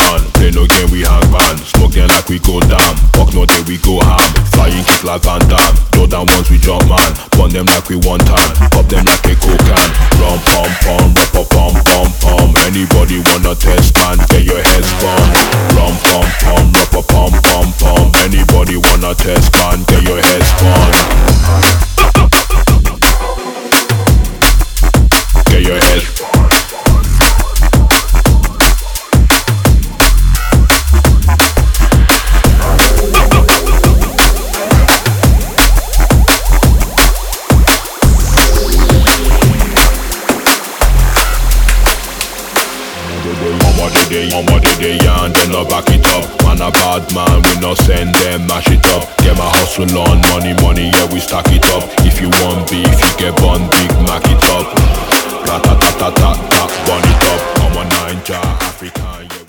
on. Play no game, we hang band. Smoke them like we go down. Fuck no day, we go ham. Flying kick like Van Damme. Jordan once we jump man. Burn them like we want time. Pop them like a coke can. Rum pum pum, rap a pum pum pum. Anybody wanna test man, get your head spun. Rum pum pum, rap a pum pum pum. Anybody wanna test man, get your head spun. Get your head spun. Mama they and then I back it up. Man a bad man, we no send them, mash it up. Get my hustle on, money, yeah we stack it up. If you want beef, you get bun, big mac it up. Ta ta ta ta ta ta, bun it up. I'm a Ninja African, yeah.